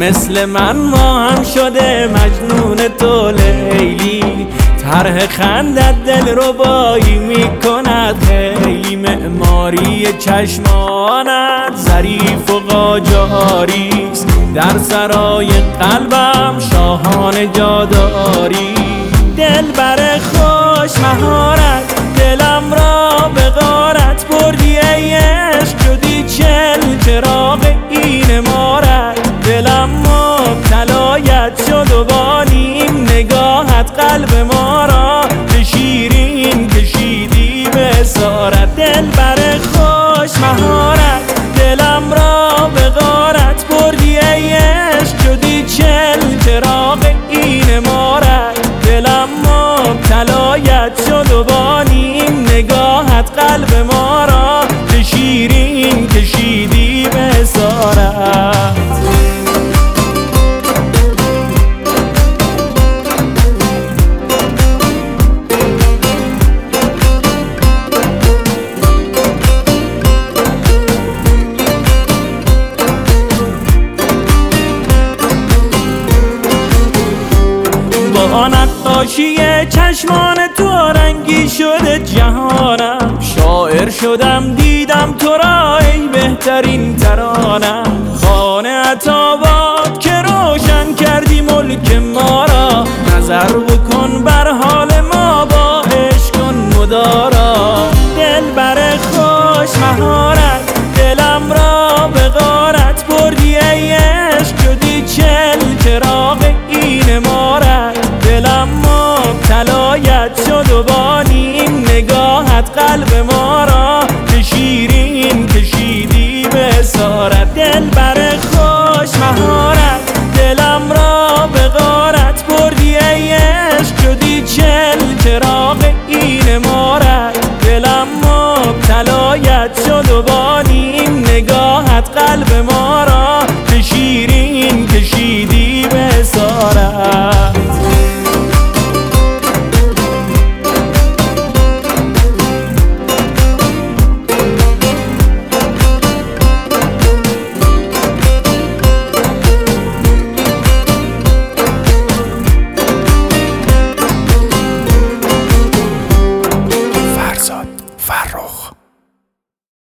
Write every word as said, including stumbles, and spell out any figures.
مثل من ما هم شده مجنون تو لیلی. طرح خندت دل ربایی میکند خیلی، معماری چشمانت ظریف و قاجاریست، در سرای قلبم شاهان جاداری. دل بر خوش مهارت دلم را به غارت بردی ای عشق، شدی چل چراغ این امارت. دلم مبتلایت شد و با نیم نگاهت قلب ما را به شیرین کشیدی به اسارت. دل بر خوش مهارت دلم را به غارت بردی ای عشق، شدی چل چراغ این امارت. دلم مبتلایت شد و با نیم نگاهت قلب ما را به شیرین کشیدی به اسارت. با نقاشی چشمان تو رنگی شده جهانم، شاعر شدم دیدم تو را ای بهترین ترانم. خانه عطاباد که روشن کردی ملک ما را، نظر بکن بر حال ما با عشق کن مدارا. دل بر خوش مهارت دلم را به غارت بردی ای عشق، شدی چل چراغ این امارت. دلم مبتلایت شد و با نیم نگاهت قلب ما